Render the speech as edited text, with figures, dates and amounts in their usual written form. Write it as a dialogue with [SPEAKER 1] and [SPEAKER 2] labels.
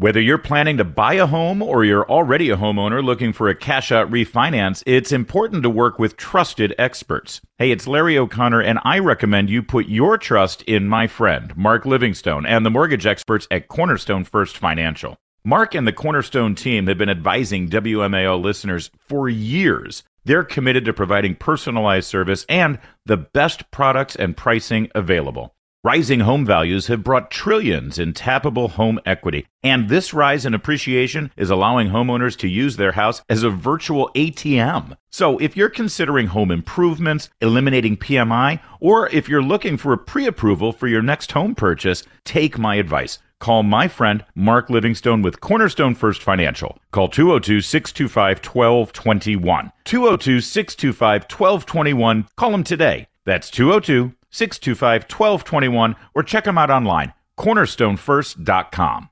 [SPEAKER 1] Whether you're planning to buy a home or you're already a homeowner looking for a cash-out refinance, it's important to work with trusted experts. Hey, it's Larry O'Connor, and I recommend you put your trust in my friend, Mark Livingstone, and the mortgage experts at Cornerstone First Financial. Mark and the Cornerstone team have been advising WMAO listeners for years. They're committed to providing personalized service and the best products and pricing available. Rising home values have brought trillions in tappable home equity, and this rise in appreciation is allowing homeowners to use their house as a virtual ATM. So if you're considering home improvements, eliminating PMI, or if you're looking for a pre-approval for your next home purchase, take my advice. Call my friend Mark Livingstone with Cornerstone First Financial. Call 202-625-1221. 202-625-1221. Call him today. That's 202-625-1221, or check them out online, cornerstonefirst.com.